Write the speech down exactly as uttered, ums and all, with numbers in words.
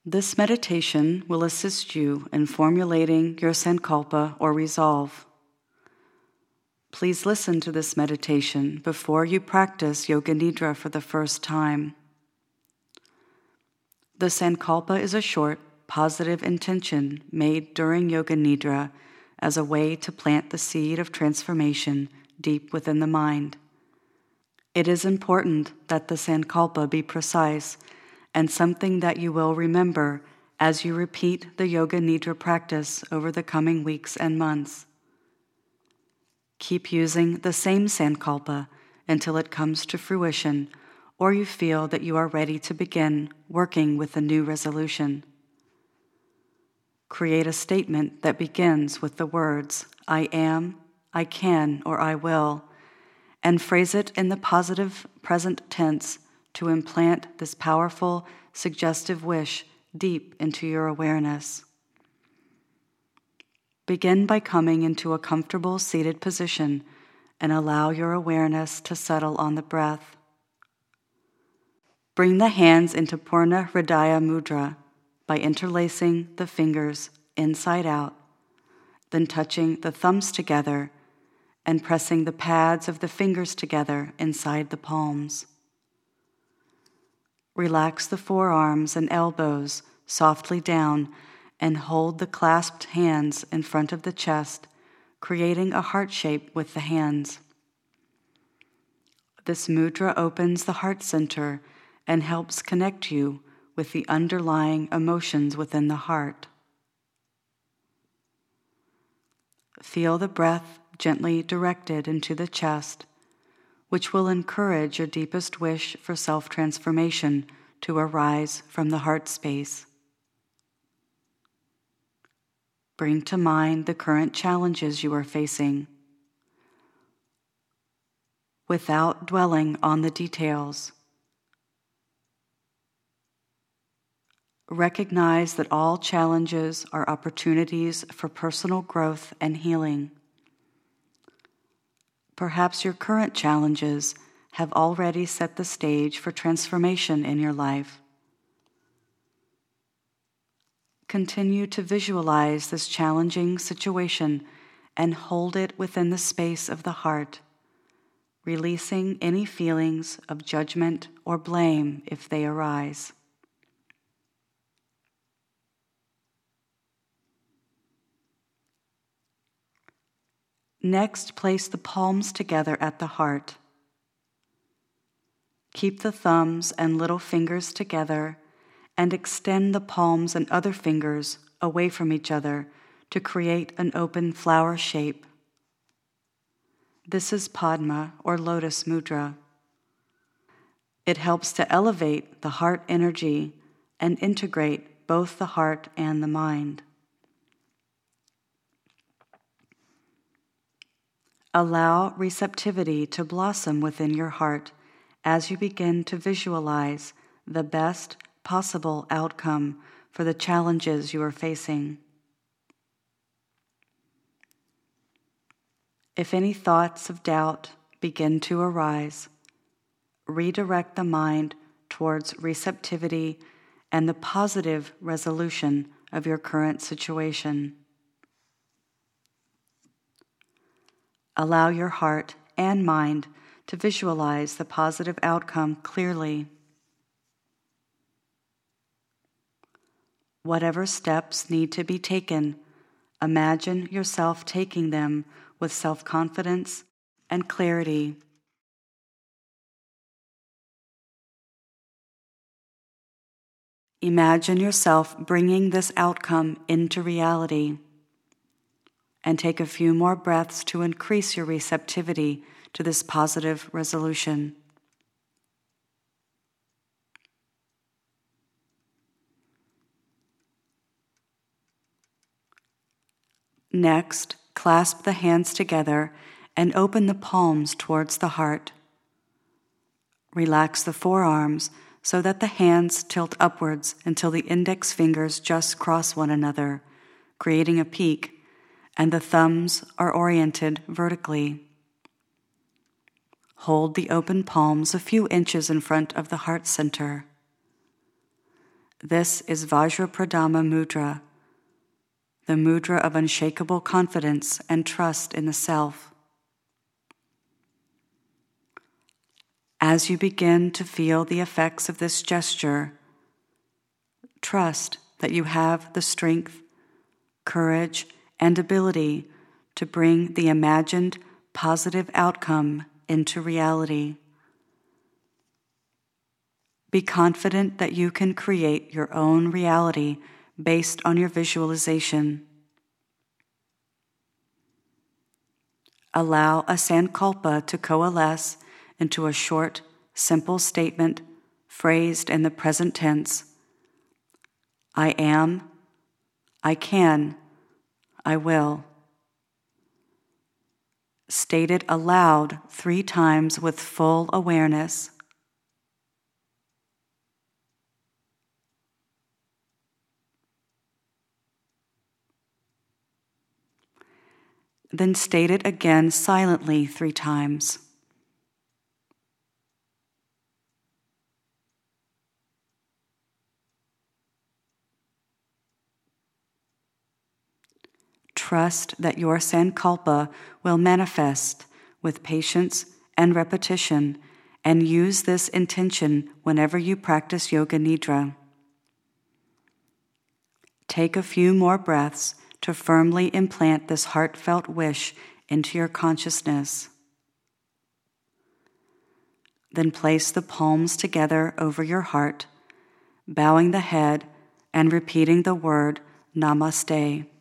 This meditation will assist you in formulating your sankalpa or resolve. Please listen to this meditation before you practice Yoga Nidra for the first time. The sankalpa is a short, positive intention made during Yoga Nidra as a way to plant the seed of transformation deep within the mind. It is important that the sankalpa be precise and something that you will remember as you repeat the Yoga Nidra practice over the coming weeks and months. Keep using the same sankalpa until it comes to fruition or you feel that you are ready to begin working with a new resolution. Create a statement that begins with the words, I am, I can, or I will, and phrase it in the positive present tense to implant this powerful, suggestive wish deep into your awareness. Begin by coming into a comfortable seated position and allow your awareness to settle on the breath. Bring the hands into Purna Hridaya Mudra by interlacing the fingers inside out, then touching the thumbs together and pressing the pads of the fingers together inside the palms. Relax the forearms and elbows softly down and hold the clasped hands in front of the chest, creating a heart shape with the hands. This mudra opens the heart center and helps connect you with the underlying emotions within the heart. Feel the breath gently directed into the chest, which will encourage your deepest wish for self-transformation to arise from the heart space. Bring to mind the current challenges you are facing, without dwelling on the details. Recognize that all challenges are opportunities for personal growth and healing. Perhaps your current challenges have already set the stage for transformation in your life. Continue to visualize this challenging situation and hold it within the space of the heart, releasing any feelings of judgment or blame if they arise. Next, place the palms together at the heart. Keep the thumbs and little fingers together and extend the palms and other fingers away from each other to create an open flower shape. This is Padma or Lotus Mudra. It helps to elevate the heart energy and integrate both the heart and the mind. Allow receptivity to blossom within your heart as you begin to visualize the best possible outcome for the challenges you are facing. If any thoughts of doubt begin to arise, redirect the mind towards receptivity and the positive resolution of your current situation. Allow your heart and mind to visualize the positive outcome clearly. Whatever steps need to be taken, imagine yourself taking them with self-confidence and clarity. Imagine yourself bringing this outcome into reality. And take a few more breaths to increase your receptivity to this positive resolution. Next, clasp the hands together and open the palms towards the heart. Relax the forearms so that the hands tilt upwards until the index fingers just cross one another, creating a peak, and the thumbs are oriented vertically. Hold the open palms a few inches in front of the heart center. This is Vajrapradama Mudra, the mudra of unshakable confidence and trust in the self. As you begin to feel the effects of this gesture, trust that you have the strength, courage, and ability to bring the imagined positive outcome into reality. Be confident that you can create your own reality based on your visualization. Allow a sankalpa to coalesce into a short, simple statement phrased in the present tense. I am, I can, I will. State it aloud three times with full awareness. Then state it again silently three times. Trust that your sankalpa will manifest with patience and repetition, and use this intention whenever you practice Yoga Nidra. Take a few more breaths to firmly implant this heartfelt wish into your consciousness. Then place the palms together over your heart, bowing the head and repeating the word Namaste.